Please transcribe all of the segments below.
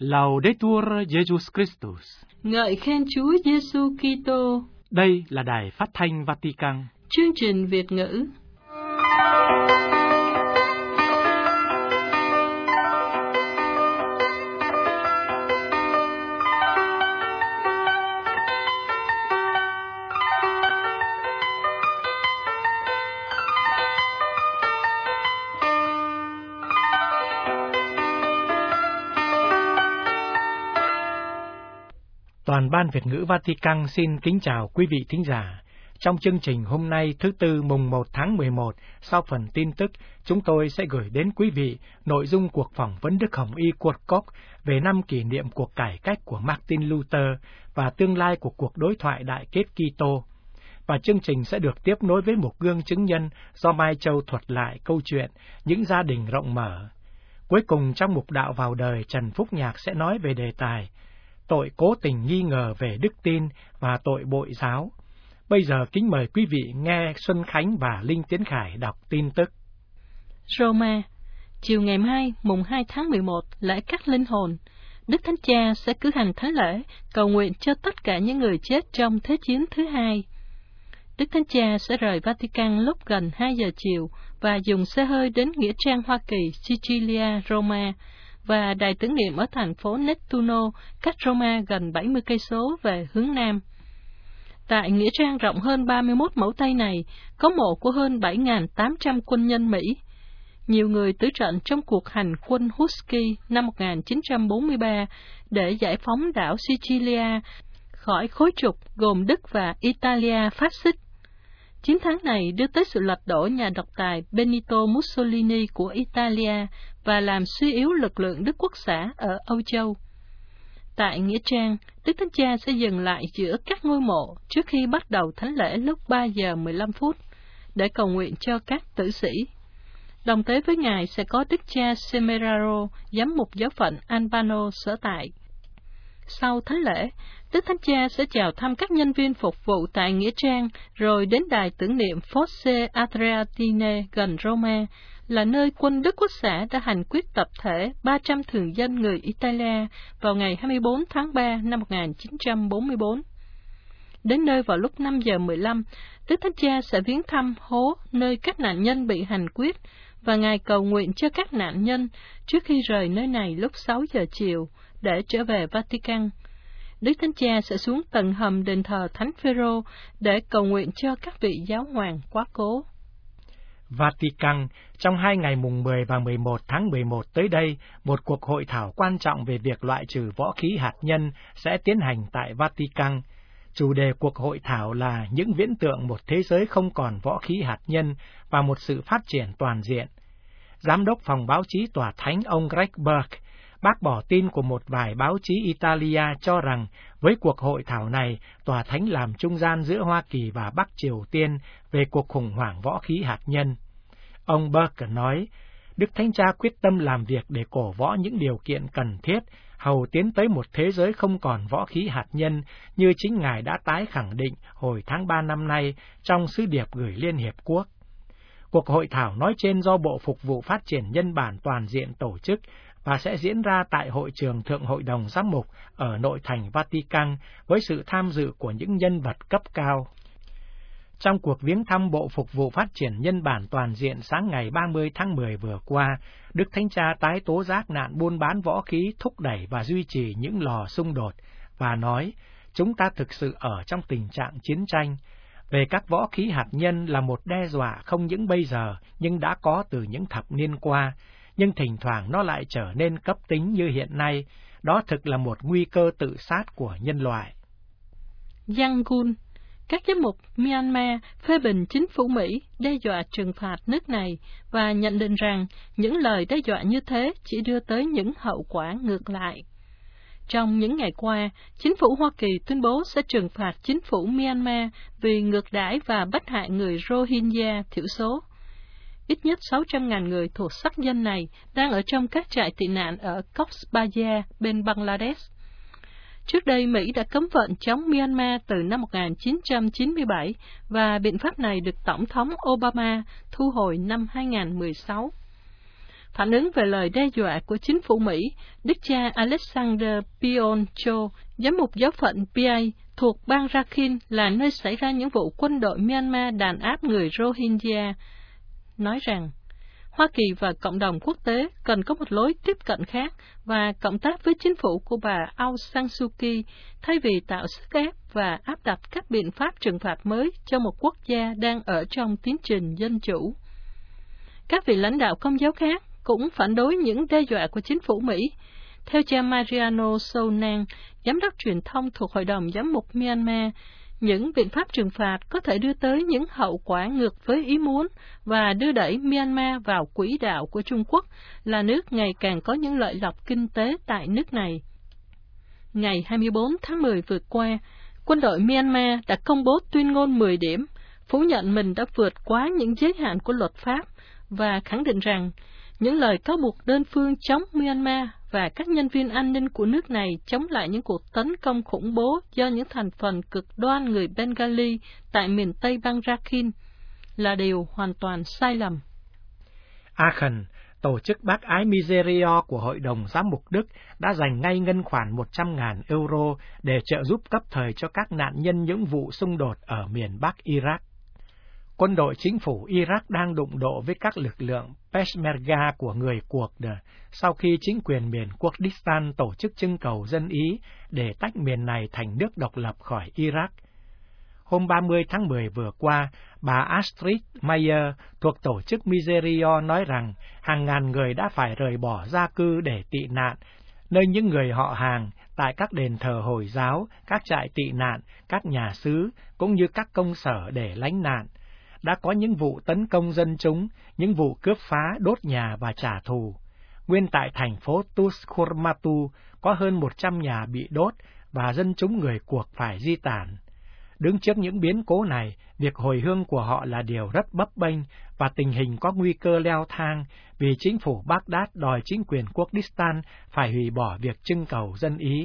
Laudetur Jesus Christus. Ngợi khen Chúa Giêsu Kitô. Đây là Đài Phát thanh Vatican. Chương trình Việt ngữ. Toàn ban Việt ngữ Vatican xin kính chào quý vị thính giả. Trong chương trình hôm nay thứ Tư mùng 1 tháng 11, sau phần tin tức, chúng tôi sẽ gửi đến quý vị nội dung cuộc phỏng vấn Đức Hồng Y Kurkov về năm kỷ niệm cuộc cải cách của Martin Luther và tương lai của cuộc đối thoại đại kết Kitô. Và chương trình sẽ được tiếp nối với một gương chứng nhân do Mai Châu thuật lại câu chuyện những gia đình rộng mở. Cuối cùng trong mục đạo vào đời, Trần Phúc Nhạc sẽ nói về đề tài tội cố tình nghi ngờ về đức tin và tội bội giáo. Bây giờ kính mời quý vị nghe Xuân Khánh và Linh Tiến Khải đọc tin tức. Roma, chiều ngày mai, mùng 2 tháng 11, lễ cắt linh hồn. Đức Thánh Cha sẽ cử hành thánh lễ, cầu nguyện cho tất cả những người chết trong Thế chiến thứ hai. Đức Thánh Cha sẽ rời Vatican lúc gần 2 giờ chiều và dùng xe hơi đến Nghĩa trang Hoa Kỳ, Sicilia, Roma, và đài tưởng niệm ở thành phố Nettuno, cách Roma gần 70 cây số về hướng nam. Tại nghĩa trang rộng hơn 31 mẫu Tây này, có mộ của hơn 7.800 quân nhân Mỹ. Nhiều người tử trận trong cuộc hành quân Husky năm 1943 để giải phóng đảo Sicilia khỏi khối trục gồm Đức và Italia phát xít. Chiến thắng này đưa tới sự lật đổ nhà độc tài Benito Mussolini của Italia và làm suy yếu lực lượng Đức Quốc xã ở Âu Châu. Tại nghĩa trang, Đức Thánh Cha sẽ dừng lại giữa các ngôi mộ trước khi bắt đầu thánh lễ lúc 3 giờ 15 phút để cầu nguyện cho các tử sĩ. Đồng tế với Ngài sẽ có Đức cha Semeraro, giám mục giáo phận Albano sở tại. Sau thánh lễ, Đức Thánh Cha sẽ chào thăm các nhân viên phục vụ tại nghĩa trang, rồi đến đài tưởng niệm Fosse Adriatine gần Roma, là nơi quân Đức Quốc xã đã hành quyết tập thể 300 thường dân người Italia vào ngày 24 tháng 3 năm 1944. Đến nơi vào lúc 5 giờ 15, Đức Thánh Cha sẽ viếng thăm hố nơi các nạn nhân bị hành quyết, và Ngài cầu nguyện cho các nạn nhân trước khi rời nơi này lúc 6 giờ chiều để trở về Vatican. Đức Thánh Cha sẽ xuống tầng hầm đền thờ Thánh Phêrô để cầu nguyện cho các vị giáo hoàng quá cố. Vatican, trong 2 ngày mùng 10 và 11 tháng 11 tới đây, một cuộc hội thảo quan trọng về việc loại trừ võ khí hạt nhân sẽ tiến hành tại Vatican. Chủ đề cuộc hội thảo là những viễn tượng một thế giới không còn võ khí hạt nhân và một sự phát triển toàn diện. Giám đốc phòng báo chí Tòa Thánh ông Greg Burke bác bỏ tin của một vài báo chí Italia cho rằng với cuộc hội thảo này, Tòa Thánh làm trung gian giữa Hoa Kỳ và Bắc Triều Tiên về cuộc khủng hoảng võ khí hạt nhân. Ông Burke nói, Đức Thánh Cha quyết tâm làm việc để cổ võ những điều kiện cần thiết, hầu tiến tới một thế giới không còn võ khí hạt nhân như chính Ngài đã tái khẳng định hồi tháng 3 năm nay trong sứ điệp gửi Liên Hiệp Quốc. Cuộc hội thảo nói trên do Bộ Phục vụ Phát triển Nhân bản Toàn diện tổ chức và sẽ diễn ra tại Hội trường Thượng Hội đồng Giám mục ở nội thành Vatican với sự tham dự của những nhân vật cấp cao. Trong cuộc viếng thăm Bộ Phục vụ Phát triển Nhân bản Toàn diện sáng ngày 30 tháng 10 vừa qua, Đức Thánh Cha tái tố giác nạn buôn bán võ khí thúc đẩy và duy trì những lò xung đột, và nói, chúng ta thực sự ở trong tình trạng chiến tranh. Về các võ khí hạt nhân là một đe dọa không những bây giờ, nhưng đã có từ những thập niên qua, nhưng thỉnh thoảng nó lại trở nên cấp tính như hiện nay. Đó thực là một nguy cơ tự sát của nhân loại. Yangon, các giám mục Myanmar phê bình chính phủ Mỹ đe dọa trừng phạt nước này và nhận định rằng những lời đe dọa như thế chỉ đưa tới những hậu quả ngược lại. Trong những ngày qua, chính phủ Hoa Kỳ tuyên bố sẽ trừng phạt chính phủ Myanmar vì ngược đãi và bắt hại người Rohingya thiểu số. Ít nhất 600.000 người thuộc sắc dân này đang ở trong các trại tị nạn ở Cox's Bazar bên Bangladesh. Trước đây, Mỹ đã cấm vận chống Myanmar từ năm 1997 và biện pháp này được Tổng thống Obama thu hồi năm 2016. Phản ứng về lời đe dọa của chính phủ Mỹ, đức cha Alexander Pioncho, giám mục giáo phận PA thuộc bang Rakhine là nơi xảy ra những vụ quân đội Myanmar đàn áp người Rohingya, nói rằng Hoa Kỳ và cộng đồng quốc tế cần có một lối tiếp cận khác và cộng tác với chính phủ của bà Aung San Suu Kyi thay vì tạo sức ép và áp đặt các biện pháp trừng phạt mới cho một quốc gia đang ở trong tiến trình dân chủ. Các vị lãnh đạo Công giáo khác cũng phản đối những đe dọa của chính phủ Mỹ. Theo cha Mariano Sounan, giám đốc truyền thông thuộc Hội đồng Giám mục Myanmar, những biện pháp trừng phạt có thể đưa tới những hậu quả ngược với ý muốn và đưa đẩy Myanmar vào quỹ đạo của Trung Quốc, là nước ngày càng có những lợi lộc kinh tế tại nước này. Ngày 24 tháng 10 vừa qua, quân đội Myanmar đã công bố tuyên ngôn 10 điểm, phủ nhận mình đã vượt quá những giới hạn của luật pháp và khẳng định rằng những lời cáo buộc đơn phương chống Myanmar và các nhân viên an ninh của nước này chống lại những cuộc tấn công khủng bố do những thành phần cực đoan người Bengali tại miền Tây bang Rakhine là điều hoàn toàn sai lầm. Aachen, tổ chức bác ái Miserio của Hội đồng Giám mục Đức đã dành ngay ngân khoản 100.000 euro để trợ giúp cấp thời cho các nạn nhân những vụ xung đột ở miền Bắc Iraq. Quân đội chính phủ Iraq đang đụng độ với các lực lượng Peshmerga của người Kurd sau khi chính quyền miền Kurdistan tổ chức trưng cầu dân Ý để tách miền này thành nước độc lập khỏi Iraq. Hôm 30 tháng 10 vừa qua, bà Astrid Mayer thuộc tổ chức Miserio nói rằng hàng ngàn người đã phải rời bỏ gia cư để tị nạn, nơi những người họ hàng tại các đền thờ Hồi giáo, các trại tị nạn, các nhà xứ, cũng như các công sở để lánh nạn. Đã có những vụ tấn công dân chúng, những vụ cướp phá, đốt nhà và trả thù. Nguyên tại thành phố Tuskhurmatu có hơn 100 nhà bị đốt và dân chúng người Kurd phải di tản. Đứng trước những biến cố này, việc hồi hương của họ là điều rất bấp bênh và tình hình có nguy cơ leo thang vì chính phủ Baghdad đòi chính quyền Kurdistan phải hủy bỏ việc trưng cầu dân Ý.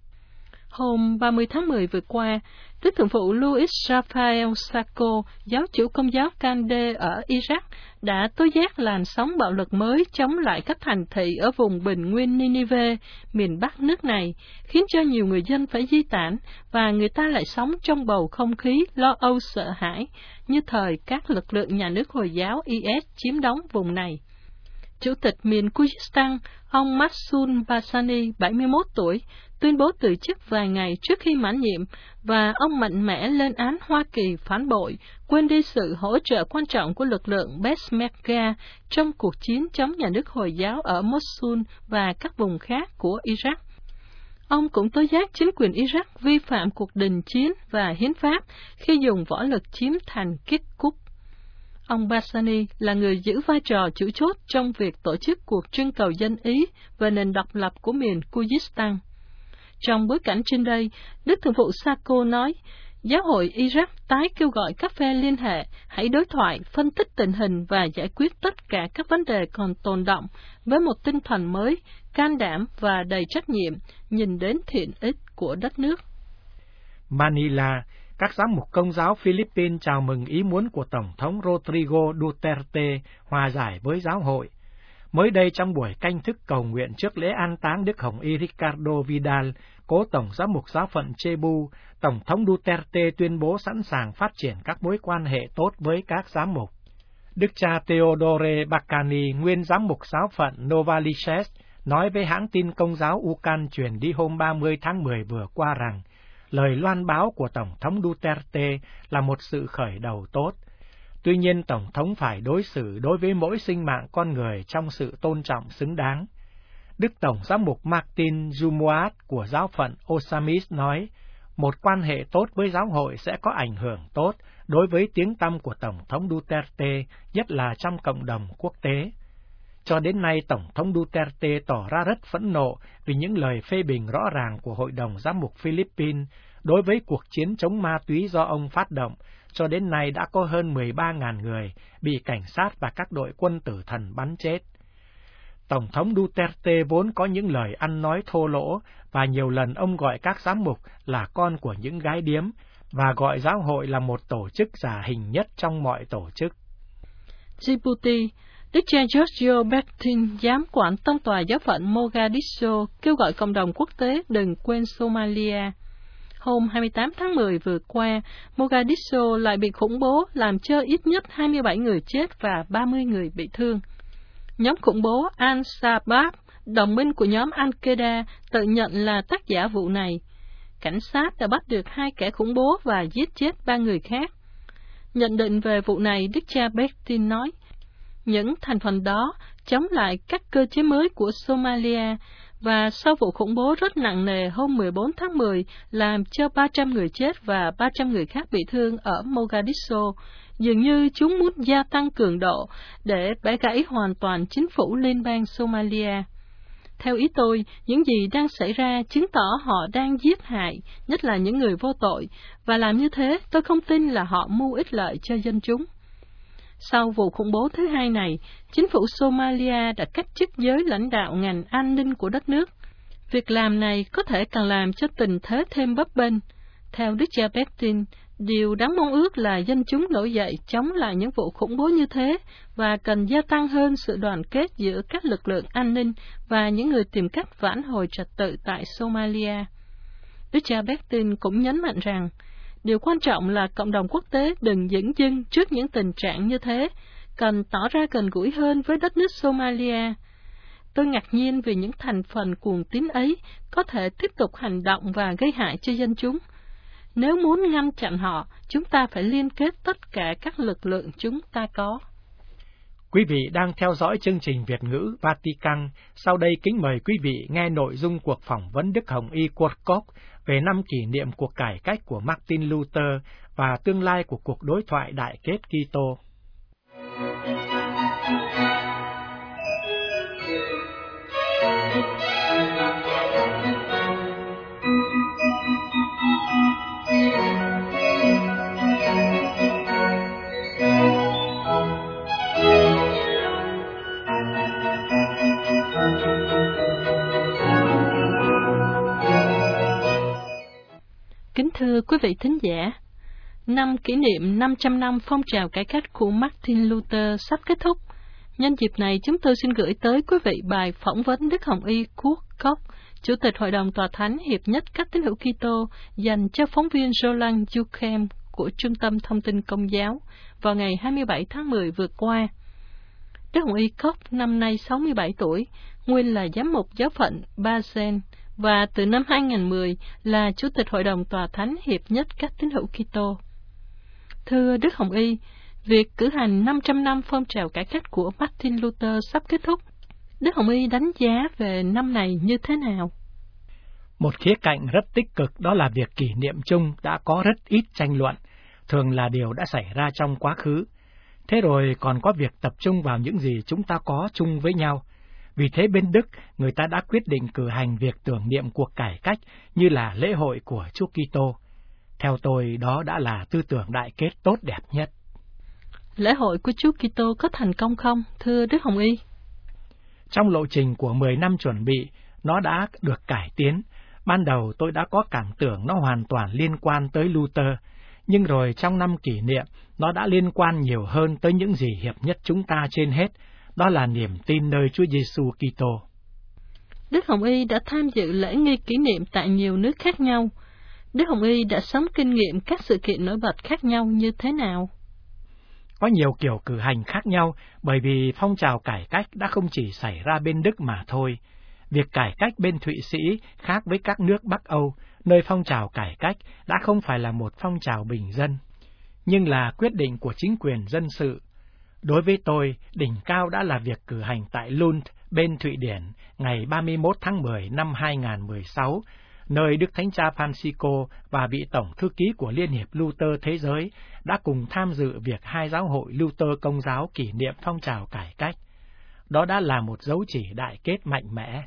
Hôm 30 tháng 10 vừa qua, Đức Thượng phụ Luis Rafael Sacco, giáo chủ Công giáo Kande ở Iraq, đã tố giác làn sóng bạo lực mới chống lại các thành thị ở vùng bình nguyên Ninive, miền Bắc nước này, khiến cho nhiều người dân phải di tản, và người ta lại sống trong bầu không khí lo âu sợ hãi, như thời các lực lượng nhà nước Hồi giáo IS chiếm đóng vùng này. Chủ tịch miền Kurdistan, ông Massoud Barzani, 71 tuổi, tuyên bố từ chức vài ngày trước khi mãn nhiệm, và ông mạnh mẽ lên án Hoa Kỳ phản bội, quên đi sự hỗ trợ quan trọng của lực lượng Peshmerga trong cuộc chiến chống nhà nước Hồi giáo ở Mosul và các vùng khác của Iraq. Ông cũng tố giác chính quyền Iraq vi phạm cuộc đình chiến và hiến pháp khi dùng võ lực chiếm thành Kirkuk. Ông Barzani là người giữ vai trò chủ chốt trong việc tổ chức cuộc trưng cầu dân Ý về nền độc lập của miền Kurdistan. Trong bối cảnh trên đây, Đức Thượng phụ Sacco nói, Giáo hội Iraq tái kêu gọi các phe liên hệ hãy đối thoại, phân tích tình hình và giải quyết tất cả các vấn đề còn tồn đọng với một tinh thần mới, can đảm và đầy trách nhiệm, nhìn đến thiện ích của đất nước. Manila, các giám mục Công giáo Philippines chào mừng ý muốn của Tổng thống Rodrigo Duterte hòa giải với giáo hội. Mới đây trong buổi canh thức cầu nguyện trước lễ an táng Đức Hồng Y Ricardo Vidal, cố Tổng giám mục giáo phận Cebu, Tổng thống Duterte tuyên bố sẵn sàng phát triển các mối quan hệ tốt với các giám mục. Đức cha Teodore Bacani, nguyên giám mục giáo phận Novaliches, nói với hãng tin Công giáo UCAN truyền đi hôm 30 tháng 10 vừa qua rằng, lời loan báo của Tổng thống Duterte là một sự khởi đầu tốt. Tuy nhiên, Tổng thống phải đối xử đối với mỗi sinh mạng con người trong sự tôn trọng xứng đáng. Đức Tổng giám mục Martin Jumuat của giáo phận Osamis nói, một quan hệ tốt với giáo hội sẽ có ảnh hưởng tốt đối với tiếng tăm của Tổng thống Duterte, nhất là trong cộng đồng quốc tế. Cho đến nay, Tổng thống Duterte tỏ ra rất phẫn nộ vì những lời phê bình rõ ràng của Hội đồng Giám mục Philippines đối với cuộc chiến chống ma túy do ông phát động. Cho đến nay đã có hơn 13.000 người bị cảnh sát và các đội quân tử thần bắn chết. Tổng thống Duterte vốn có những lời ăn nói thô lỗ và nhiều lần ông gọi các giám mục là con của những gái điếm và gọi giáo hội là một tổ chức giả hình nhất trong mọi tổ chức. Djibouti, Đức cha Giorgio Bertin, giám quản tông tòa giáo phận Mogadiscio, kêu gọi cộng đồng quốc tế đừng quên Somalia. Hôm 28 tháng 10 vừa qua, Mogadiscio lại bị khủng bố làm cho ít nhất 27 người chết và 30 người bị thương. Nhóm khủng bố Al-Shabaab, đồng minh của nhóm Al-Qaeda, tự nhận là tác giả vụ này. Cảnh sát đã bắt được 2 kẻ khủng bố và giết chết 3 người khác. Nhận định về vụ này, Đức cha Bertin nói, những thành phần đó chống lại các cơ chế mới của Somalia, và sau vụ khủng bố rất nặng nề hôm 14 tháng 10 làm cho 300 người chết và 300 người khác bị thương ở Mogadiscio, dường như chúng muốn gia tăng cường độ để bẻ gãy hoàn toàn chính phủ liên bang Somalia. Theo ý tôi, những gì đang xảy ra chứng tỏ họ đang giết hại, nhất là những người vô tội, và làm như thế tôi không tin là họ mưu ích lợi cho dân chúng. Sau vụ khủng bố thứ hai này, chính phủ Somalia đã cách chức giới lãnh đạo ngành an ninh của đất nước. Việc làm này có thể càng làm cho tình thế thêm bấp bênh. Theo Đức cha Bertin, điều đáng mong ước là dân chúng nổi dậy chống lại những vụ khủng bố như thế và cần gia tăng hơn sự đoàn kết giữa các lực lượng an ninh và những người tìm cách vãn hồi trật tự tại Somalia. Đức cha Bertin cũng nhấn mạnh rằng, điều quan trọng là cộng đồng quốc tế đừng dửng dưng trước những tình trạng như thế, cần tỏ ra gần gũi hơn với đất nước Somalia. Tôi ngạc nhiên vì những thành phần cuồng tín ấy có thể tiếp tục hành động và gây hại cho dân chúng. Nếu muốn ngăn chặn họ, chúng ta phải liên kết tất cả các lực lượng chúng ta có. Quý vị đang theo dõi chương trình Việt ngữ Vatican. Sau đây kính mời quý vị nghe nội dung cuộc phỏng vấn Đức Hồng Y Quodcop về năm kỷ niệm cuộc cải cách của Martin Luther và tương lai của cuộc đối thoại đại kết Kitô. Kính thưa quý vị thính giả, năm kỷ niệm 500 năm phong trào cải cách của Martin Luther sắp kết thúc. Nhân dịp này, chúng tôi xin gửi tới quý vị bài phỏng vấn Đức Hồng Y Quodcop, Chủ tịch Hội đồng Tòa Thánh Hiệp nhất các tín hữu Kitô, dành cho phóng viên Roland Duquesne của Trung tâm Thông tin Công giáo vào ngày 27 tháng 10 vừa qua. Đức Hồng Y Quodcop năm nay 67 tuổi, nguyên là giám mục giáo phận Basel, và từ năm 2010 là Chủ tịch Hội đồng Tòa Thánh Hiệp nhất các tín hữu Kitô. Thưa Đức Hồng Y, việc cử hành 500 năm phong trào cải cách của Martin Luther sắp kết thúc. Đức Hồng Y đánh giá về năm này như thế nào? Một khía cạnh rất tích cực đó là việc kỷ niệm chung đã có rất ít tranh luận, thường là điều đã xảy ra trong quá khứ. Thế rồi còn có việc tập trung vào những gì chúng ta có chung với nhau. Vì thế bên Đức, người ta đã quyết định cử hành việc tưởng niệm cuộc cải cách như là lễ hội của Chúa Kitô. Theo tôi, đó đã là tư tưởng đại kết tốt đẹp nhất. Lễ hội của Chúa Kitô có thành công không, thưa Đức Hồng Y? Trong lộ trình của 10 năm chuẩn bị, nó đã được cải tiến. Ban đầu tôi đã có cảm tưởng nó hoàn toàn liên quan tới Luther, nhưng rồi trong năm kỷ niệm, nó đã liên quan nhiều hơn tới những gì hiệp nhất chúng ta trên hết, đó là niềm tin nơi Chúa Giêsu Kitô. Đức Hồng Y đã tham dự lễ nghi kỷ niệm tại nhiều nước khác nhau. Đức Hồng Y đã sống kinh nghiệm các sự kiện nổi bật khác nhau như thế nào? Có nhiều kiểu cử hành khác nhau, bởi vì phong trào cải cách đã không chỉ xảy ra bên Đức mà thôi. Việc cải cách bên Thụy Sĩ khác với các nước Bắc Âu, nơi phong trào cải cách đã không phải là một phong trào bình dân, nhưng là quyết định của chính quyền dân sự. Đối với tôi, đỉnh cao đã là việc cử hành tại Lund, bên Thụy Điển, ngày 31 tháng 10 năm 2016, nơi Đức Thánh Cha Francisco và vị Tổng Thư ký của Liên hiệp Luther Thế giới đã cùng tham dự việc hai giáo hội Luther Công giáo kỷ niệm phong trào cải cách. Đó đã là một dấu chỉ đại kết mạnh mẽ.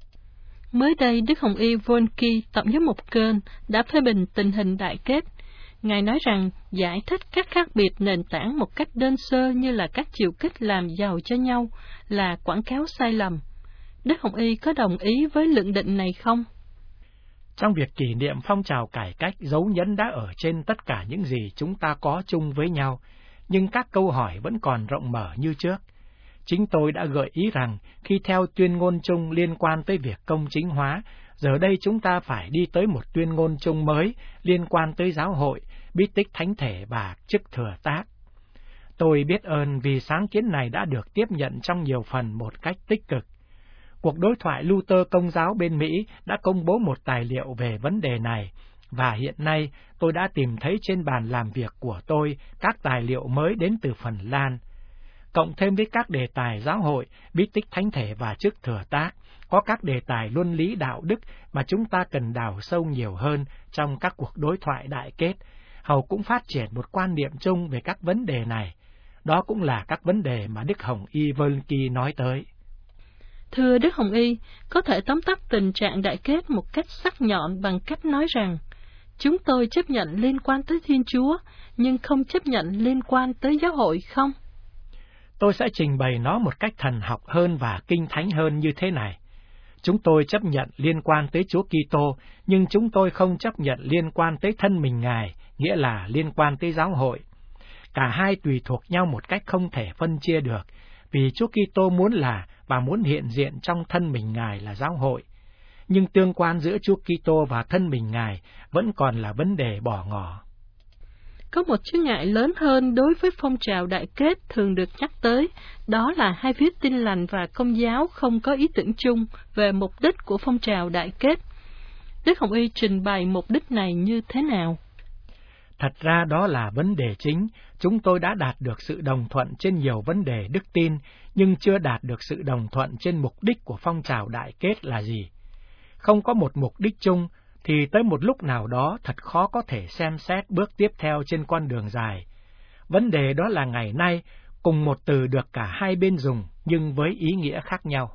Mới đây, Đức Hồng Y Volky, Tổng giám mục Köln, đã phê bình tình hình đại kết. Ngài nói rằng giải thích các khác biệt nền tảng một cách đơn sơ như là các chiều kích làm giàu cho nhau là quảng cáo sai lầm. Đức Hồng Y có đồng ý với luận định này không? Trong việc kỷ niệm phong trào cải cách, dấu nhấn đã ở trên tất cả những gì chúng ta có chung với nhau, nhưng các câu hỏi vẫn còn rộng mở như trước. Chính tôi đã gợi ý rằng khi theo tuyên ngôn chung liên quan tới việc công chính hóa, giờ đây chúng ta phải đi tới một tuyên ngôn chung mới liên quan tới giáo hội, bí tích thánh thể và chức thừa tác. Tôi biết ơn vì sáng kiến này đã được tiếp nhận trong nhiều phần một cách tích cực. Cuộc đối thoại Luther Công giáo bên Mỹ đã công bố một tài liệu về vấn đề này, và hiện nay tôi đã tìm thấy trên bàn làm việc của tôi các tài liệu mới đến từ Phần Lan. Cộng thêm với các đề tài giáo hội, bí tích thánh thể và chức thừa tác, có các đề tài luân lý đạo đức mà chúng ta cần đào sâu nhiều hơn trong các cuộc đối thoại đại kết, hầu cũng phát triển một quan niệm chung về các vấn đề này. Đó cũng là các vấn đề mà Đức Hồng Y Völki nói tới. Thưa Đức Hồng Y, có thể tóm tắt tình trạng đại kết một cách sắc nhọn bằng cách nói rằng, chúng tôi chấp nhận liên quan tới Thiên Chúa, nhưng không chấp nhận liên quan tới giáo hội không? Tôi sẽ trình bày nó một cách thần học hơn và kinh thánh hơn như thế này. Chúng tôi chấp nhận liên quan tới Chúa Kitô, nhưng chúng tôi không chấp nhận liên quan tới thân mình Ngài, nghĩa là liên quan tới giáo hội. Cả hai tùy thuộc nhau một cách không thể phân chia được, vì Chúa Kitô muốn là và muốn hiện diện trong thân mình Ngài là giáo hội. Nhưng tương quan giữa Chúa Kitô và thân mình Ngài vẫn còn là vấn đề bỏ ngỏ. Có một chướng ngại lớn hơn đối với phong trào đại kết thường được nhắc tới, đó là hai phía Tin lành và Công giáo không có ý tưởng chung về mục đích của phong trào đại kết. Đức Hồng Y trình bày mục đích này như thế nào? Thật ra đó là vấn đề chính. Chúng tôi đã đạt được sự đồng thuận trên nhiều vấn đề đức tin, nhưng chưa đạt được sự đồng thuận trên mục đích của phong trào đại kết là gì. Không có một mục đích chung, thì tới một lúc nào đó thật khó có thể xem xét bước tiếp theo trên con đường dài. Vấn đề đó là ngày nay, cùng một từ được cả hai bên dùng, nhưng với ý nghĩa khác nhau.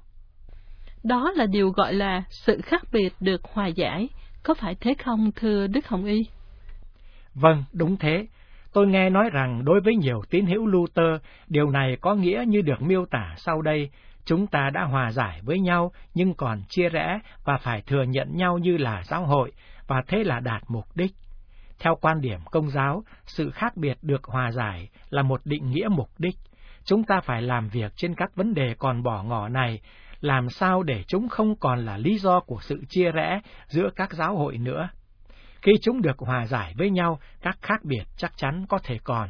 Đó là điều gọi là sự khác biệt được hòa giải, có phải thế không thưa Đức Hồng Y? Vâng, đúng thế. Tôi nghe nói rằng đối với nhiều tín hữu Luther, điều này có nghĩa như được miêu tả sau đây: chúng ta đã hòa giải với nhau nhưng còn chia rẽ và phải thừa nhận nhau như là giáo hội, và thế là đạt mục đích. Theo quan điểm Công giáo, sự khác biệt được hòa giải là một định nghĩa mục đích. Chúng ta phải làm việc trên các vấn đề còn bỏ ngỏ này, làm sao để chúng không còn là lý do của sự chia rẽ giữa các giáo hội nữa. Khi chúng được hòa giải với nhau, các khác biệt chắc chắn có thể còn.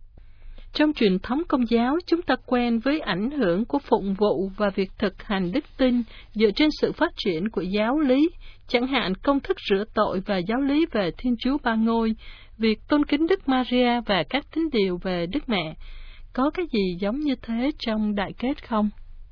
Trong truyền thống Công giáo, chúng ta quen với ảnh hưởng của phụng vụ và việc thực hành đức tin dựa trên sự phát triển của giáo lý, chẳng hạn công thức rửa tội và giáo lý về Thiên Chúa Ba Ngôi, việc tôn kính Đức Maria và các tín điều về Đức Mẹ. Có cái gì giống như thế trong đại kết không?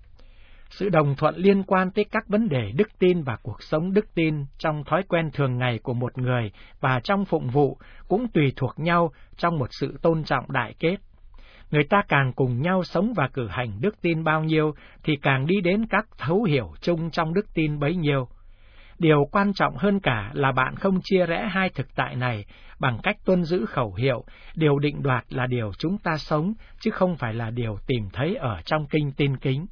Sự đồng thuận liên quan tới các vấn đề đức tin và cuộc sống đức tin trong thói quen thường ngày của một người và trong phụng vụ cũng tùy thuộc nhau trong một sự tôn trọng đại kết. Người ta càng cùng nhau sống và cử hành đức tin bao nhiêu thì càng đi đến các thấu hiểu chung trong đức tin bấy nhiêu. Điều quan trọng hơn cả là bạn không chia rẽ hai thực tại này bằng cách tuân giữ khẩu hiệu, điều định đoạt là điều chúng ta sống, chứ không phải là điều tìm thấy ở trong kinh tin kính.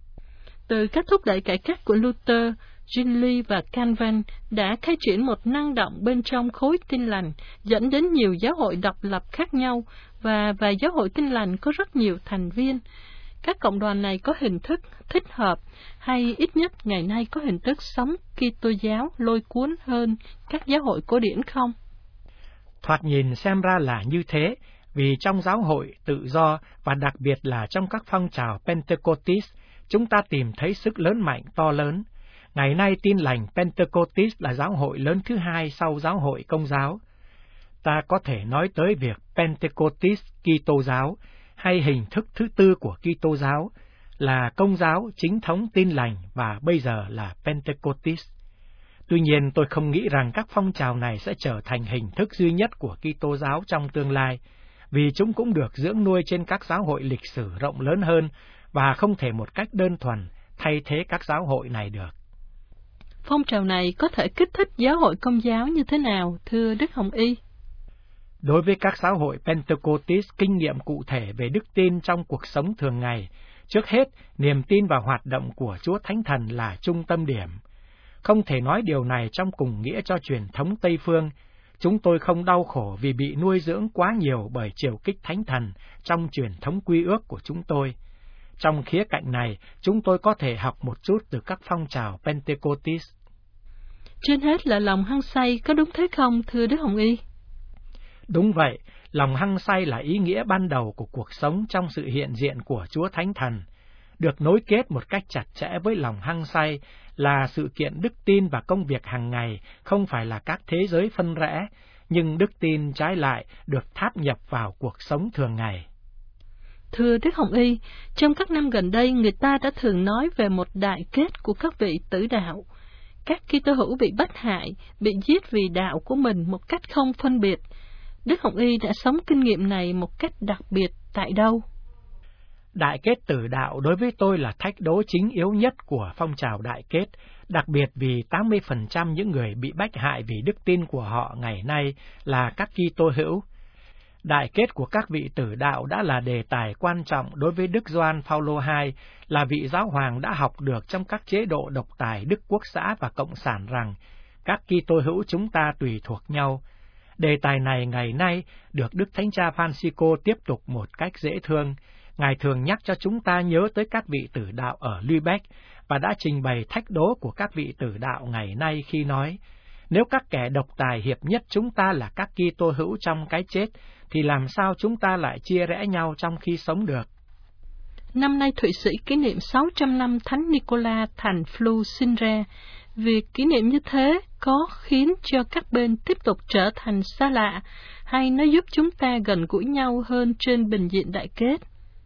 Từ các thúc đẩy cải cách của Luther, Zwingli và Calvin đã khai triển một năng động bên trong khối Tin lành, dẫn đến nhiều giáo hội độc lập khác nhau, và vài giáo hội Tin lành có rất nhiều thành viên. Các cộng đoàn này có hình thức thích hợp, hay ít nhất ngày nay có hình thức sống Kitô giáo lôi cuốn hơn các giáo hội cổ điển không? Thoạt nhìn xem ra là như thế, vì trong giáo hội tự do và đặc biệt là trong các phong trào Pentecostis, chúng ta tìm thấy sức lớn mạnh to lớn. Ngày nay Tin lành Pentecostis là giáo hội lớn thứ hai sau giáo hội Công giáo. Ta có thể nói tới việc Pentecostis Kitô giáo, hay hình thức thứ tư của Kitô giáo là Công giáo, chính thống Tin lành và bây giờ là Pentecostis. Tuy nhiên, tôi không nghĩ rằng các phong trào này sẽ trở thành hình thức duy nhất của Kitô giáo trong tương lai, vì chúng cũng được dưỡng nuôi trên các giáo hội lịch sử rộng lớn hơn và không thể một cách đơn thuần thay thế các giáo hội này được. Phong trào này có thể kích thích giáo hội Công giáo như thế nào, thưa Đức Hồng Y? Đối với các giáo hội Pentecostis, kinh nghiệm cụ thể về đức tin trong cuộc sống thường ngày, trước hết, niềm tin và hoạt động của Chúa Thánh Thần là trung tâm điểm. Không thể nói điều này trong cùng nghĩa cho truyền thống Tây Phương. Chúng tôi không đau khổ vì bị nuôi dưỡng quá nhiều bởi triều kích Thánh Thần trong truyền thống quy ước của chúng tôi. Trong khía cạnh này, chúng tôi có thể học một chút từ các phong trào Pentecost. Trên hết là lòng hăng say, có đúng thế không, thưa Đức Hồng Y? Đúng vậy, lòng hăng say là ý nghĩa ban đầu của cuộc sống trong sự hiện diện của Chúa Thánh Thần. Được nối kết một cách chặt chẽ với lòng hăng say là sự kiện đức tin và công việc hàng ngày, không phải là các thế giới phân rẽ, nhưng đức tin trái lại được tháp nhập vào cuộc sống thường ngày. Thưa Đức Hồng Y, trong các năm gần đây, người ta đã thường nói về một đại kết của các vị tử đạo. Các Kitô hữu bị bắt hại, bị giết vì đạo của mình một cách không phân biệt. Đức Hồng Y đã sống kinh nghiệm này một cách đặc biệt tại đâu? Đại kết tử đạo đối với tôi là thách đố chính yếu nhất của phong trào đại kết, đặc biệt vì 80% những người bị bách hại vì đức tin của họ ngày nay là các Kitô hữu. Đại kết của các vị tử đạo đã là đề tài quan trọng đối với Đức Gioan Phaolô II, là vị giáo hoàng đã học được trong các chế độ độc tài Đức Quốc xã và Cộng sản rằng các Kitô hữu chúng ta tùy thuộc nhau. Đề tài này ngày nay được Đức Thánh Cha Francisco tiếp tục một cách dễ thương. Ngài thường nhắc cho chúng ta nhớ tới các vị tử đạo ở Lübeck và đã trình bày thách đố của các vị tử đạo ngày nay khi nói: nếu các kẻ độc tài hiệp nhất chúng ta là các Kitô hữu trong cái chết, thì làm sao chúng ta lại chia rẽ nhau trong khi sống được? Năm nay Thụy Sĩ kỷ niệm 600 năm Thánh Nicola thành Flu sinh ra. Việc kỷ niệm như thế có khiến cho các bên tiếp tục trở thành xa lạ, hay nó giúp chúng ta gần gũi nhau hơn trên bình diện đại kết?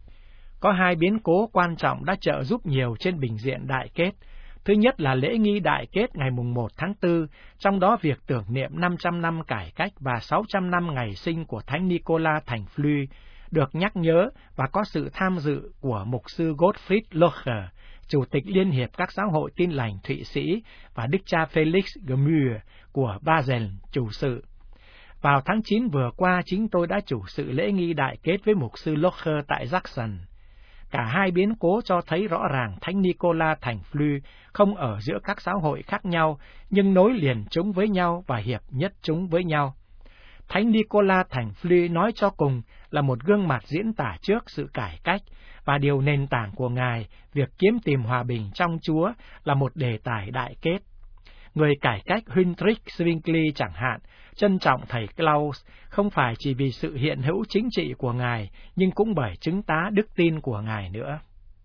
Có hai biến cố quan trọng đã trợ giúp nhiều trên bình diện đại kết. Thứ nhất là lễ nghi đại kết ngày mùng 1 tháng 4, trong đó việc tưởng niệm 500 năm cải cách và 600 năm ngày sinh của Thánh Nicola thành Flü được nhắc nhớ và có sự tham dự của mục sư Gottfried Locher, Chủ tịch Liên hiệp các giáo hội Tin lành Thụy Sĩ, và Đức cha Felix Gemühr của Basel chủ sự. Vào tháng 9 vừa qua, chính tôi đã chủ sự lễ nghi đại kết với mục sư Locher tại Jackson. Cả hai biến cố cho thấy rõ ràng Thánh Nicola thành Flü không ở giữa các giáo hội khác nhau, nhưng nối liền chúng với nhau và hiệp nhất chúng với nhau. Thánh Nicola thành Flü nói cho cùng là một gương mặt diễn tả trước sự cải cách, và điều nền tảng của Ngài, việc kiếm tìm hòa bình trong Chúa, là một đề tài đại kết. Người cải cách Heinrich Zwingli chẳng hạn, trân trọng thầy Klaus không phải chỉ vì sự hiện hữu chính trị của Ngài, nhưng cũng bởi chứng tá đức tin của Ngài nữa.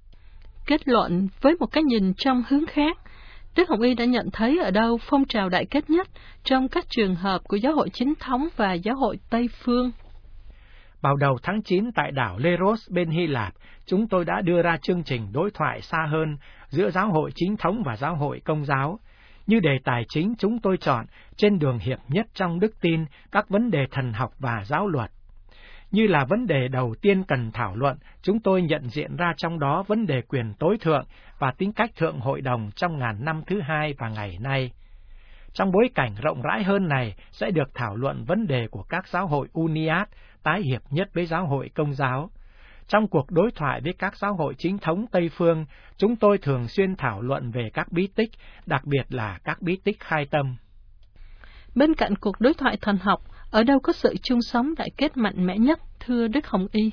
Kết luận với một cái nhìn trong hướng khác, Đức Hồng Y đã nhận thấy ở đâu phong trào đại kết nhất trong các trường hợp của giáo hội chính thống và giáo hội Tây Phương? Vào đầu tháng 9 tại đảo Leros bên Hy Lạp, chúng tôi đã đưa ra chương trình đối thoại xa hơn giữa giáo hội chính thống và giáo hội Công giáo. Như đề tài chính chúng tôi chọn trên đường hiệp nhất trong đức tin các vấn đề thần học và giáo luật. Như là vấn đề đầu tiên cần thảo luận, chúng tôi nhận diện ra trong đó vấn đề quyền tối thượng và tính cách thượng hội đồng trong ngàn năm thứ hai và ngày nay. Trong bối cảnh rộng rãi hơn này sẽ được thảo luận vấn đề của các giáo hội Uniat tái hiệp nhất với giáo hội Công giáo. Trong cuộc đối thoại với các giáo hội chính thống Tây Phương, chúng tôi thường xuyên thảo luận về các bí tích, đặc biệt là các bí tích khai tâm. Bên cạnh cuộc đối thoại thần học, ở đâu có sự chung sống đại kết mạnh mẽ nhất, thưa Đức Hồng Y?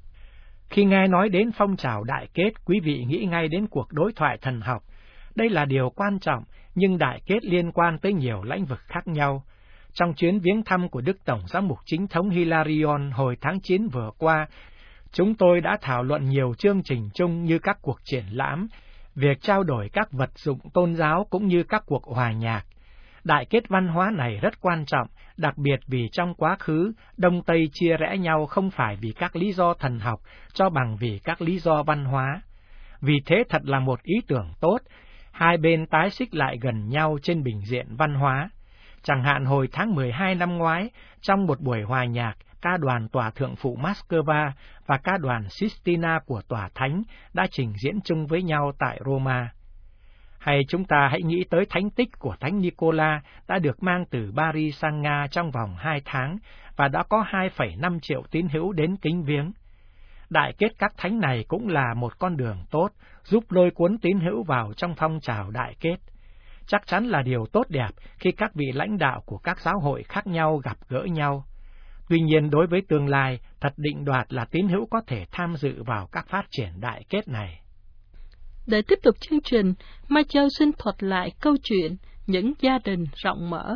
Khi nghe nói đến phong trào đại kết, quý vị nghĩ ngay đến cuộc đối thoại thần học. Đây là điều quan trọng, nhưng đại kết liên quan tới nhiều lĩnh vực khác nhau. Trong chuyến viếng thăm của Đức Tổng Giám mục Chính thống Hilarion hồi tháng 9 vừa qua, chúng tôi đã thảo luận nhiều chương trình chung như các cuộc triển lãm, việc trao đổi các vật dụng tôn giáo cũng như các cuộc hòa nhạc. Đại kết văn hóa này rất quan trọng, đặc biệt vì trong quá khứ, Đông Tây chia rẽ nhau không phải vì các lý do thần học, cho bằng vì các lý do văn hóa. Vì thế thật là một ý tưởng tốt, hai bên tái xích lại gần nhau trên bình diện văn hóa. Chẳng hạn hồi tháng 12 năm ngoái, trong một buổi hòa nhạc, ca đoàn Tòa Thượng phụ Moscow và ca đoàn Sistina của Tòa Thánh đã trình diễn chung với nhau tại Roma. Hay chúng ta hãy nghĩ tới thánh tích của Thánh Nicola đã được mang từ Paris sang Nga trong vòng 2 tháng và đã có 2,5 triệu tín hữu đến kính viếng. Đại kết các thánh này cũng là một con đường tốt, giúp lôi cuốn tín hữu vào trong phong trào đại kết. Chắc chắn là điều tốt đẹp khi các vị lãnh đạo của các giáo hội khác nhau gặp gỡ nhau. Tuy nhiên đối với tương lai, thật định đoạt là tín hữu có thể tham dự vào các phát triển đại kết này. Để tiếp tục chương trình, Mai Châu xin thuật lại câu chuyện những gia đình rộng mở.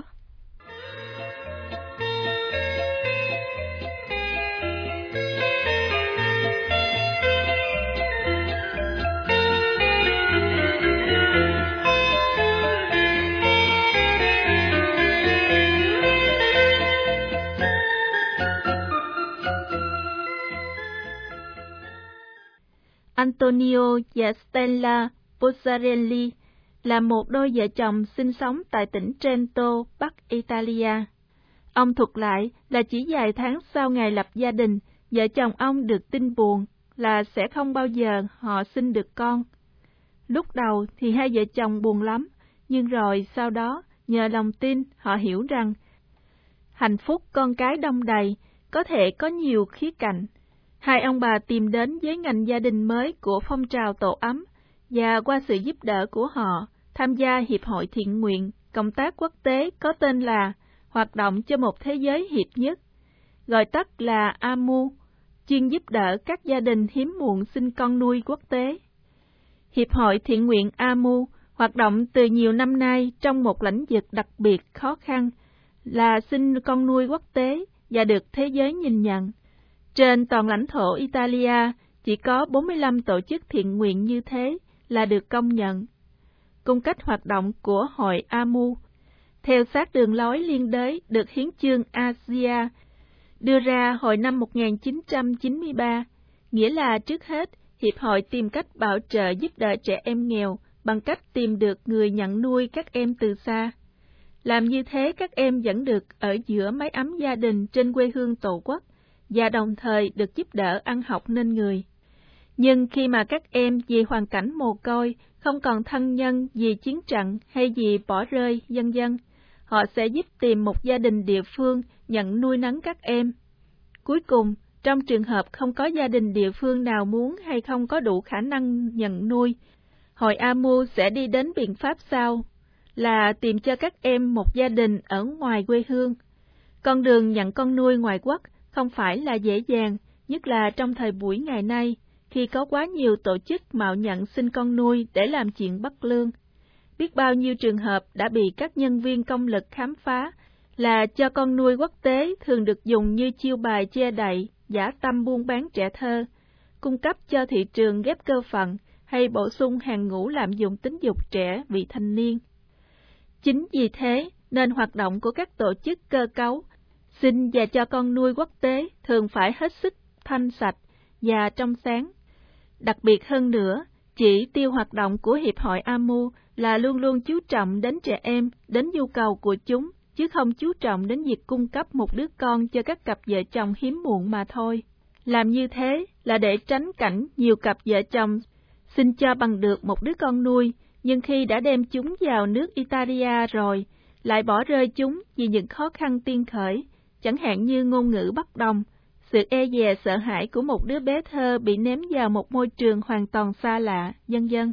Antonio và Stella Bozzarelli là một đôi vợ chồng sinh sống tại tỉnh Trento, Bắc Italia. Ông thuật lại là chỉ vài tháng sau ngày lập gia đình, vợ chồng ông được tin buồn là sẽ không bao giờ họ sinh được con. Lúc đầu thì hai vợ chồng buồn lắm, nhưng rồi sau đó nhờ lòng tin họ hiểu rằng hạnh phúc con cái đong đầy có thể có nhiều khía cạnh. Hai ông bà tìm đến với ngành gia đình mới của phong trào tổ ấm và qua sự giúp đỡ của họ tham gia Hiệp hội Thiện nguyện Công tác Quốc tế có tên là Hoạt động cho một Thế giới Hiệp nhất, gọi tắt là AMU, chuyên giúp đỡ các gia đình hiếm muộn sinh con nuôi quốc tế. Hiệp hội Thiện nguyện AMU hoạt động từ nhiều năm nay trong một lĩnh vực đặc biệt khó khăn là sinh con nuôi quốc tế và được thế giới nhìn nhận. Trên toàn lãnh thổ Italia, chỉ có 45 tổ chức thiện nguyện như thế là được công nhận. Cung cách hoạt động của hội AMU, theo sát đường lối liên đới được Hiến chương Asia đưa ra hồi năm 1993, nghĩa là trước hết, Hiệp hội tìm cách bảo trợ giúp đỡ trẻ em nghèo bằng cách tìm được người nhận nuôi các em từ xa. Làm như thế các em vẫn được ở giữa mái ấm gia đình trên quê hương tổ quốc, và đồng thời được giúp đỡ ăn học nên người. Nhưng khi mà các em vì hoàn cảnh mồ côi, không còn thân nhân vì chiến trận hay vì bỏ rơi, vân vân, họ sẽ giúp tìm một gia đình địa phương nhận nuôi nấng các em. Cuối cùng, trong trường hợp không có gia đình địa phương nào muốn hay không có đủ khả năng nhận nuôi, hội AMU sẽ đi đến biện pháp sau, là tìm cho các em một gia đình ở ngoài quê hương. Con đường nhận con nuôi ngoài quốc không phải là dễ dàng, nhất là trong thời buổi ngày nay, khi có quá nhiều tổ chức mạo nhận sinh con nuôi để làm chuyện bất lương. Biết bao nhiêu trường hợp đã bị các nhân viên công lực khám phá là cho con nuôi quốc tế thường được dùng như chiêu bài che đậy, dã tâm buôn bán trẻ thơ, cung cấp cho thị trường ghép cơ phận hay bổ sung hàng ngũ lạm dụng tính dục trẻ vị thành niên. Chính vì thế nên hoạt động của các tổ chức cơ cấu sinh và cho con nuôi quốc tế thường phải hết sức thanh sạch và trong sáng. Đặc biệt hơn nữa, chỉ tiêu hoạt động của Hiệp hội AMU là luôn luôn chú trọng đến trẻ em, đến nhu cầu của chúng, chứ không chú trọng đến việc cung cấp một đứa con cho các cặp vợ chồng hiếm muộn mà thôi. Làm như thế là để tránh cảnh nhiều cặp vợ chồng xin cho bằng được một đứa con nuôi, nhưng khi đã đem chúng vào nước Italia rồi, lại bỏ rơi chúng vì những khó khăn tiên khởi, chẳng hạn như ngôn ngữ bất đồng, sự e dè sợ hãi của một đứa bé thơ bị ném vào một môi trường hoàn toàn xa lạ, vân vân.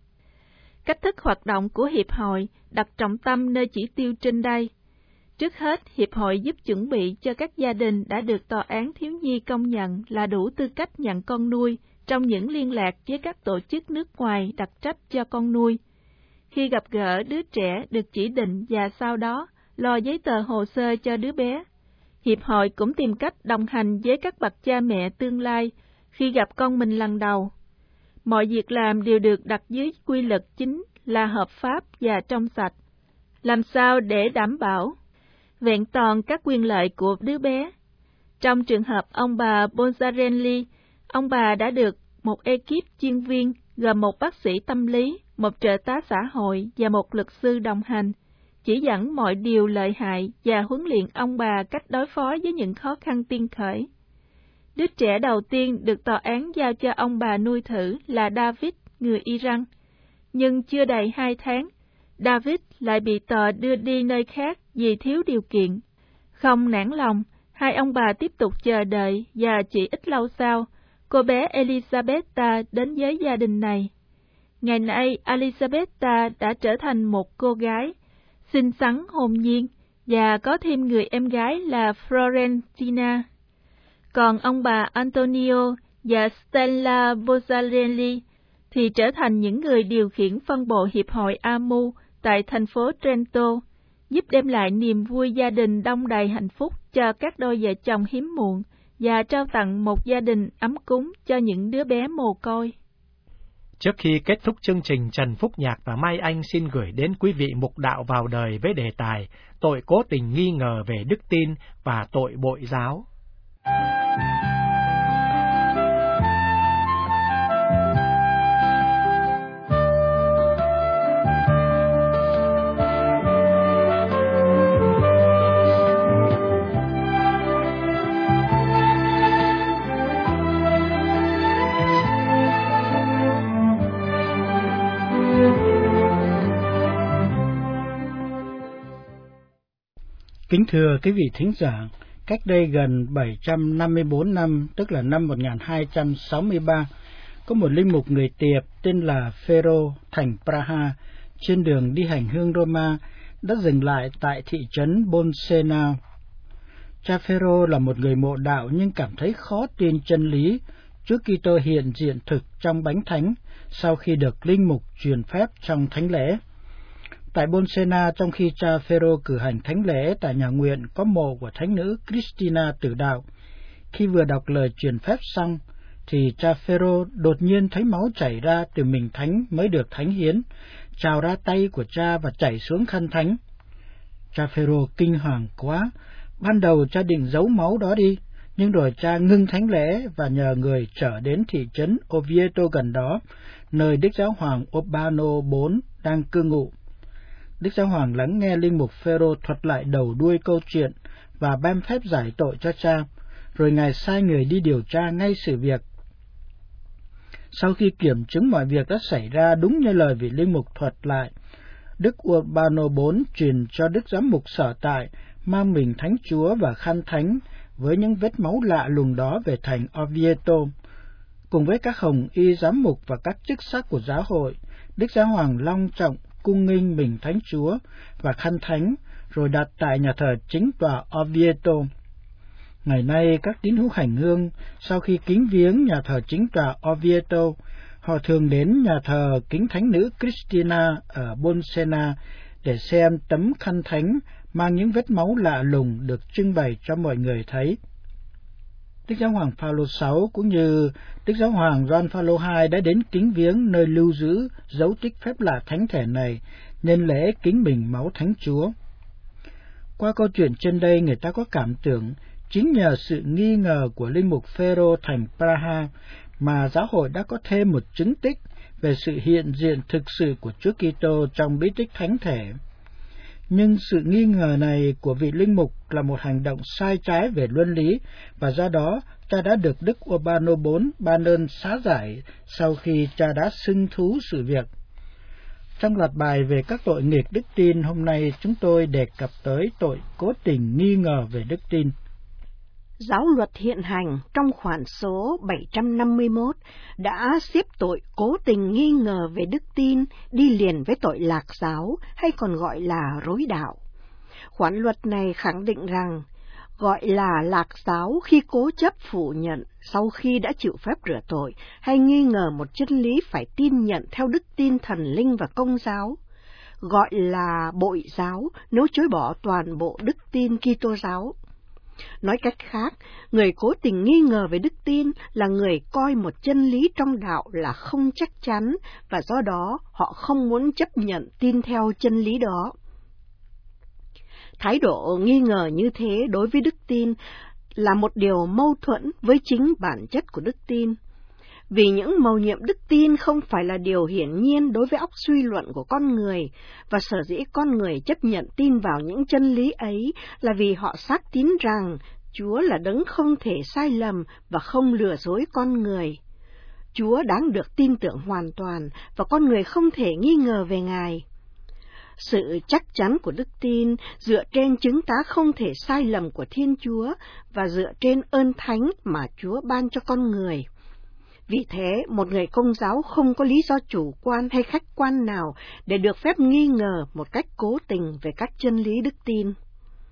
Cách thức hoạt động của Hiệp hội đặt trọng tâm nơi chỉ tiêu trên đây. Trước hết, Hiệp hội giúp chuẩn bị cho các gia đình đã được Tòa án Thiếu nhi công nhận là đủ tư cách nhận con nuôi trong những liên lạc với các tổ chức nước ngoài đặc trách cho con nuôi. Khi gặp gỡ đứa trẻ được chỉ định và sau đó lo giấy tờ hồ sơ cho đứa bé, Hiệp hội cũng tìm cách đồng hành với các bậc cha mẹ tương lai khi gặp con mình lần đầu. Mọi việc làm đều được đặt dưới quy luật chính là hợp pháp và trong sạch. Làm sao để đảm bảo vẹn toàn các quyền lợi của đứa bé? Trong trường hợp ông bà Bozzarelli, ông bà đã được một ekip chuyên viên gồm một bác sĩ tâm lý, một trợ tá xã hội và một luật sư đồng hành, chỉ dẫn mọi điều lợi hại và huấn luyện ông bà cách đối phó với những khó khăn tiên khởi. Đứa trẻ đầu tiên được tòa án giao cho ông bà nuôi thử là David, người Iran. Nhưng chưa đầy 2 tháng, David lại bị tòa đưa đi nơi khác vì thiếu điều kiện. Không nản lòng, hai ông bà tiếp tục chờ đợi và chỉ ít lâu sau, cô bé Elisabetta đến với gia đình này. Ngày nay, Elisabetta đã trở thành một cô gái xinh xắn hồn nhiên, và có thêm người em gái là Florentina. Còn ông bà Antonio và Stella Bozzarelli thì trở thành những người điều khiển phân bộ hiệp hội AMU tại thành phố Trento, giúp đem lại niềm vui gia đình đong đầy hạnh phúc cho các đôi vợ chồng hiếm muộn và trao tặng một gia đình ấm cúng cho những đứa bé mồ côi. Trước khi kết thúc chương trình, Trần Phúc Nhạc và Mai Anh xin gửi đến quý vị mục đạo vào đời với đề tài tội cố tình nghi ngờ về đức tin và tội bội giáo. Kính thưa quý vị thính giả, cách đây gần 754 năm, tức là năm 1263, có một linh mục người Tiệp tên là Phêrô thành Praha, trên đường đi hành hương Roma, đã dừng lại tại thị trấn Bolsena. Cha Phêrô là một người mộ đạo nhưng cảm thấy khó tin chân lý Chúa Kitô hiện diện thực trong bánh thánh sau khi được linh mục truyền phép trong thánh lễ. Tại Bolsena, trong khi cha Phêrô cử hành thánh lễ tại nhà nguyện có mộ của thánh nữ Christina Tử Đạo, khi vừa đọc lời truyền phép xong, thì cha Phêrô đột nhiên thấy máu chảy ra từ mình thánh mới được thánh hiến, trào ra tay của cha và chảy xuống khăn thánh. Cha Phêrô kinh hoàng quá, ban đầu cha định giấu máu đó đi, nhưng rồi cha ngưng thánh lễ và nhờ người trở đến thị trấn Oviedo gần đó, nơi Đức Giáo hoàng Urbano IV đang cư ngụ. Đức Giáo hoàng lắng nghe linh mục Phêrô thuật lại đầu đuôi câu chuyện và ban phép giải tội cho cha, rồi ngài sai người đi điều tra ngay sự việc. Sau khi kiểm chứng mọi việc đã xảy ra đúng như lời vị linh mục thuật lại, Đức Urbano IV truyền cho Đức Giám mục sở tại mang mình thánh Chúa và khăn thánh với những vết máu lạ lùng đó về thành Oviedo. Cùng với các hồng y giám mục và các chức sắc của giáo hội, Đức Giáo hoàng long trọng cung nghinh mình thánh Chúa và khăn thánh, rồi đặt tại nhà thờ chính tòa Oviedo. Ngày nay, các tín hữu hành hương sau khi kính viếng nhà thờ chính tòa Oviedo, họ thường đến nhà thờ kính thánh nữ Christina ở Bolsena để xem tấm khăn thánh mang những vết máu lạ lùng được trưng bày cho mọi người thấy. Đức Giáo hoàng Phaolô VI cũng như Đức Giáo hoàng Gioan Phaolô II đã đến kính viếng nơi lưu giữ dấu tích phép lạ thánh thể này nhân lễ kính mình máu thánh Chúa. Qua câu chuyện trên đây, người ta có cảm tưởng chính nhờ sự nghi ngờ của linh mục Phêrô thành Praha mà giáo hội đã có thêm một chứng tích về sự hiện diện thực sự của Chúa Kitô trong bí tích thánh thể. Nhưng sự nghi ngờ này của vị linh mục là một hành động sai trái về luân lý, và do đó cha đã được Đức Urbano IV ban ơn xá giải sau khi cha đã xưng thú sự việc. Trong loạt bài về các tội nghịch đức tin, hôm nay chúng tôi đề cập tới tội cố tình nghi ngờ về đức tin. Giáo luật hiện hành trong khoản số 751 đã xếp tội cố tình nghi ngờ về đức tin đi liền với tội lạc giáo, hay còn gọi là rối đạo. Khoản luật này khẳng định rằng gọi là lạc giáo khi cố chấp phủ nhận sau khi đã chịu phép rửa tội, hay nghi ngờ một chân lý phải tin nhận theo đức tin thần linh và công giáo. Gọi là bội giáo nếu chối bỏ toàn bộ đức tin Kitô giáo. Nói cách khác, người cố tình nghi ngờ về đức tin là người coi một chân lý trong đạo là không chắc chắn, và do đó họ không muốn chấp nhận tin theo chân lý đó. Thái độ nghi ngờ như thế đối với đức tin là một điều mâu thuẫn với chính bản chất của đức tin. Vì những mầu nhiệm đức tin không phải là điều hiển nhiên đối với óc suy luận của con người, và sở dĩ con người chấp nhận tin vào những chân lý ấy là vì họ xác tín rằng Chúa là đấng không thể sai lầm và không lừa dối con người. Chúa đáng được tin tưởng hoàn toàn, và con người không thể nghi ngờ về Ngài. Sự chắc chắn của đức tin dựa trên chứng tá không thể sai lầm của Thiên Chúa và dựa trên ơn thánh mà Chúa ban cho con người. Vì thế, một người công giáo không có lý do chủ quan hay khách quan nào để được phép nghi ngờ một cách cố tình về các chân lý đức tin.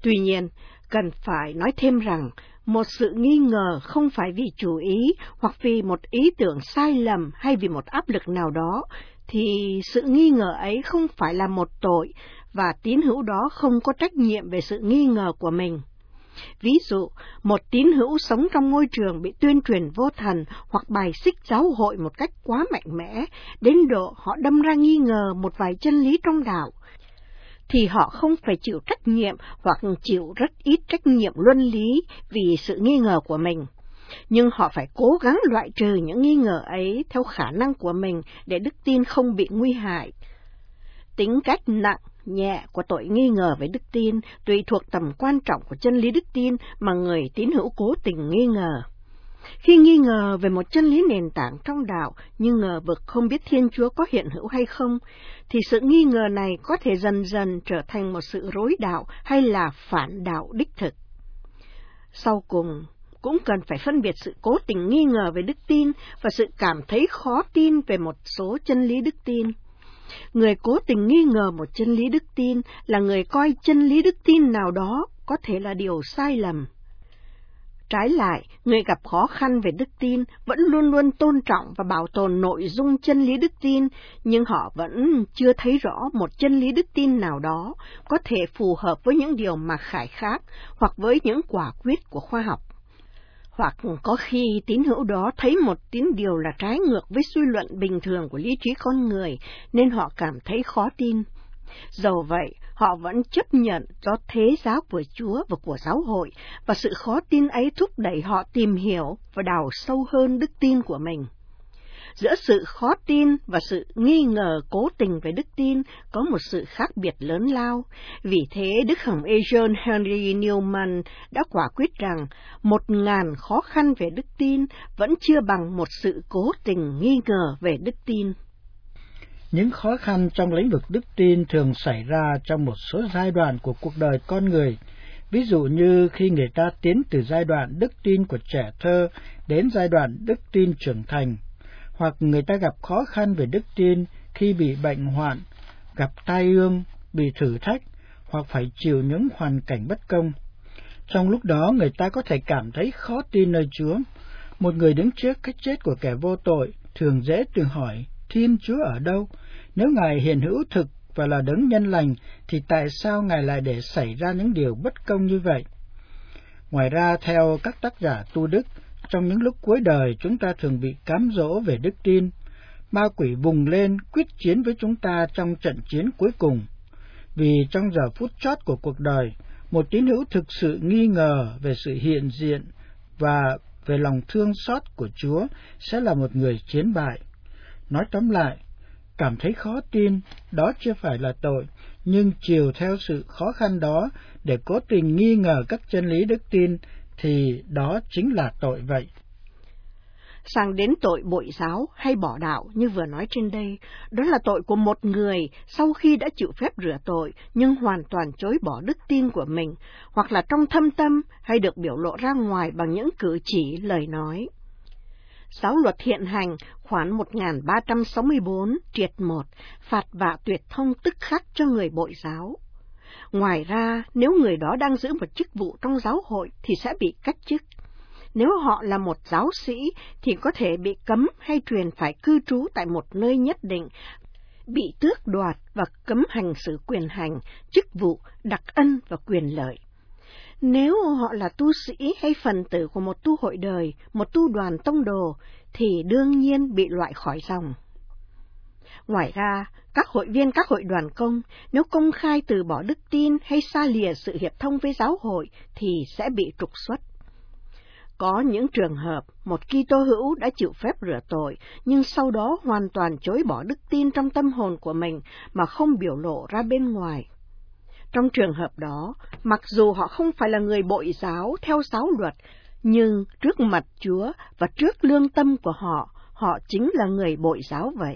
Tuy nhiên, cần phải nói thêm rằng, một sự nghi ngờ không phải vì chủ ý hoặc vì một ý tưởng sai lầm hay vì một áp lực nào đó, thì sự nghi ngờ ấy không phải là một tội, và tín hữu đó không có trách nhiệm về sự nghi ngờ của mình. Ví dụ, một tín hữu sống trong môi trường bị tuyên truyền vô thần hoặc bài xích giáo hội một cách quá mạnh mẽ, đến độ họ đâm ra nghi ngờ một vài chân lý trong đạo, thì họ không phải chịu trách nhiệm hoặc chịu rất ít trách nhiệm luân lý vì sự nghi ngờ của mình. Nhưng họ phải cố gắng loại trừ những nghi ngờ ấy theo khả năng của mình để đức tin không bị nguy hại. Tính cách nặng, nhẹ của tội nghi ngờ về đức tin tùy thuộc tầm quan trọng của chân lý đức tin mà người tín hữu cố tình nghi ngờ. Khi nghi ngờ về một chân lý nền tảng trong đạo, như ngờ vực không biết Thiên Chúa có hiện hữu hay không, thì sự nghi ngờ này có thể dần dần trở thành một sự rối đạo hay là phản đạo đích thực. Sau cùng, cũng cần phải phân biệt sự cố tình nghi ngờ về đức tin và sự cảm thấy khó tin về một số chân lý đức tin. Người cố tình nghi ngờ một chân lý đức tin là người coi chân lý đức tin nào đó có thể là điều sai lầm. Trái lại, người gặp khó khăn về đức tin vẫn luôn luôn tôn trọng và bảo tồn nội dung chân lý đức tin, nhưng họ vẫn chưa thấy rõ một chân lý đức tin nào đó có thể phù hợp với những điều mặc khải khác hoặc với những quả quyết của khoa học. Hoặc có khi tín hữu đó thấy một tín điều là trái ngược với suy luận bình thường của lý trí con người, nên họ cảm thấy khó tin. Dầu vậy, họ vẫn chấp nhận do thế giáo của Chúa và của giáo hội, và sự khó tin ấy thúc đẩy họ tìm hiểu và đào sâu hơn đức tin của mình. Giữa sự khó tin và sự nghi ngờ cố tình về đức tin có một sự khác biệt lớn lao. Vì thế, Đức Hồng Y John Henry Newman đã quả quyết rằng 1000 khó khăn về đức tin vẫn chưa bằng một sự cố tình nghi ngờ về đức tin. Những khó khăn trong lĩnh vực đức tin thường xảy ra trong một số giai đoạn của cuộc đời con người, ví dụ như khi người ta tiến từ giai đoạn đức tin của trẻ thơ đến giai đoạn đức tin trưởng thành, hoặc người ta gặp khó khăn về đức tin khi bị bệnh hoạn, gặp tai ương, bị thử thách, hoặc phải chịu những hoàn cảnh bất công. Trong lúc đó, người ta có thể cảm thấy khó tin nơi Chúa. Một người đứng trước cái chết của kẻ vô tội thường dễ tự hỏi, Thiên Chúa ở đâu? Nếu Ngài hiện hữu thực và là đấng nhân lành, thì tại sao Ngài lại để xảy ra những điều bất công như vậy? Ngoài ra, theo các tác giả tu đức, trong những lúc cuối đời chúng ta thường bị cám dỗ về đức tin. Ma quỷ vùng lên quyết chiến với chúng ta trong trận chiến cuối cùng. Vì trong giờ phút chót của cuộc đời, một tín hữu thực sự nghi ngờ về sự hiện diện và về lòng thương xót của Chúa sẽ là một người chiến bại. Nói tóm lại, cảm thấy khó tin, đó chưa phải là tội, nhưng chiều theo sự khó khăn đó để cố tình nghi ngờ các chân lý đức tin, thì đó chính là tội vậy. Sang đến tội bội giáo hay bỏ đạo như vừa nói trên đây, đó là tội của một người sau khi đã chịu phép rửa tội nhưng hoàn toàn chối bỏ đức tin của mình, hoặc là trong thâm tâm hay được biểu lộ ra ngoài bằng những cử chỉ, lời nói. Giáo luật hiện hành khoản 1364 triệt 1 phạt vạ tuyệt thông tức khắc cho người bội giáo. Ngoài ra, nếu người đó đang giữ một chức vụ trong giáo hội thì sẽ bị cách chức. Nếu họ là một giáo sĩ thì có thể bị cấm hay truyền phải cư trú tại một nơi nhất định, bị tước đoạt và cấm hành xử quyền hành, chức vụ, đặc ân và quyền lợi. Nếu họ là tu sĩ hay phần tử của một tu hội đời, một tu đoàn tông đồ, thì đương nhiên bị loại khỏi dòng. Ngoài ra, các hội viên các hội đoàn công, nếu công khai từ bỏ đức tin hay xa lìa sự hiệp thông với giáo hội, thì sẽ bị trục xuất. Có những trường hợp, một Kitô hữu đã chịu phép rửa tội, nhưng sau đó hoàn toàn chối bỏ đức tin trong tâm hồn của mình mà không biểu lộ ra bên ngoài. Trong trường hợp đó, mặc dù họ không phải là người bội giáo theo giáo luật, nhưng trước mặt Chúa và trước lương tâm của họ, họ chính là người bội giáo vậy.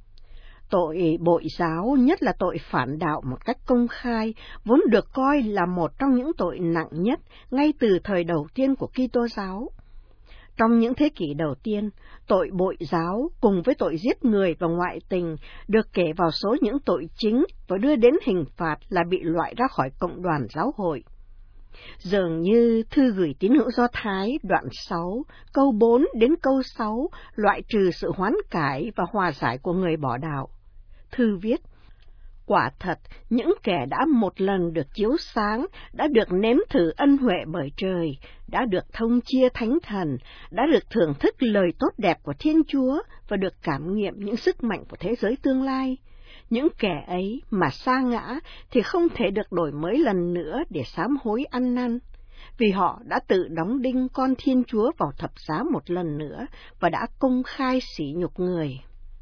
Tội bội giáo, nhất là tội phản đạo một cách công khai, vốn được coi là một trong những tội nặng nhất ngay từ thời đầu tiên của Kitô giáo. Trong những thế kỷ đầu tiên, tội bội giáo cùng với tội giết người và ngoại tình được kể vào số những tội chính và đưa đến hình phạt là bị loại ra khỏi cộng đoàn giáo hội. Dường như thư gửi tín hữu Do Thái đoạn 6, câu 4 đến câu 6 loại trừ sự hoán cải và hòa giải của người bỏ đạo. Thư viết: quả thật, những kẻ đã một lần được chiếu sáng, đã được nếm thử ân huệ bởi trời, đã được thông chia Thánh Thần, đã được thưởng thức lời tốt đẹp của Thiên Chúa và được cảm nghiệm những sức mạnh của thế giới tương lai. Những kẻ ấy mà sa ngã thì không thể được đổi mới lần nữa để sám hối ăn năn, vì họ đã tự đóng đinh con Thiên Chúa vào thập giá một lần nữa và đã công khai sỉ nhục người.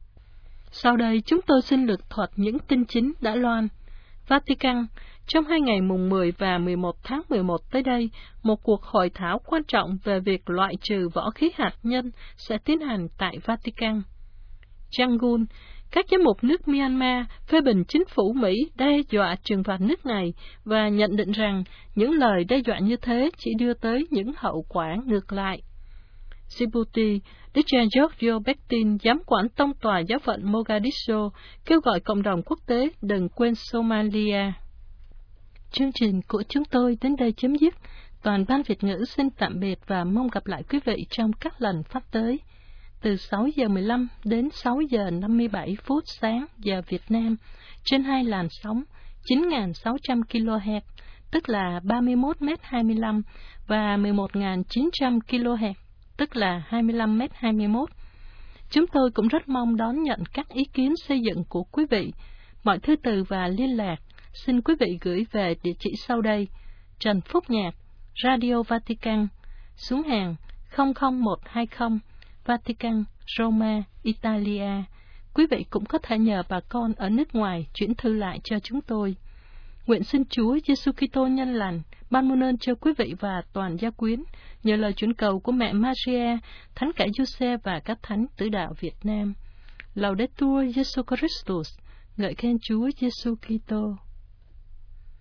Sau đây chúng tôi xin lược thuật những tin chính đã loan. Vatican, trong 2 ngày mùng 10 và 11 tháng 11 tới đây, một cuộc hội thảo quan trọng về việc loại trừ võ khí hạt nhân sẽ tiến hành tại Vatican. Yangon, các giám mục nước Myanmar phê bình chính phủ Mỹ đe dọa trừng phạt nước này và nhận định rằng những lời đe dọa như thế chỉ đưa tới những hậu quả ngược lại. Djibouti, Đức cha Giorgio Bektin, giám quản tông tòa giáo phận Mogadishu, kêu gọi cộng đồng quốc tế đừng quên Somalia. Chương trình của chúng tôi đến đây chấm dứt. Toàn ban Việt ngữ xin tạm biệt và mong gặp lại quý vị trong các lần phát tới. Từ 6 giờ 15 đến 6 giờ 57 phút sáng giờ Việt Nam, trên 2 làn sóng 9.600 kHz, tức là 31m25 và 11.900 kHz, tức là 25m21. Chúng tôi cũng rất mong đón nhận các ý kiến xây dựng của quý vị. Mọi thư từ và liên lạc xin quý vị gửi về địa chỉ sau đây: Trần Phúc Nhạc, Radio Vatican, xuống hàng 00120, Vatican, Roma, Italia. Quý vị cũng có thể nhờ bà con ở nước ngoài chuyển thư lại cho chúng tôi. Nguyện xin Chúa Giêsu Kitô nhân lành ban muôn ơn cho quý vị và toàn gia quyến, nhờ lời chuyển cầu của mẹ Maria, Thánh cả Giuse và các thánh tử đạo Việt Nam. Laudetur Jesu Christus, ngợi khen Chúa Giêsu Kitô.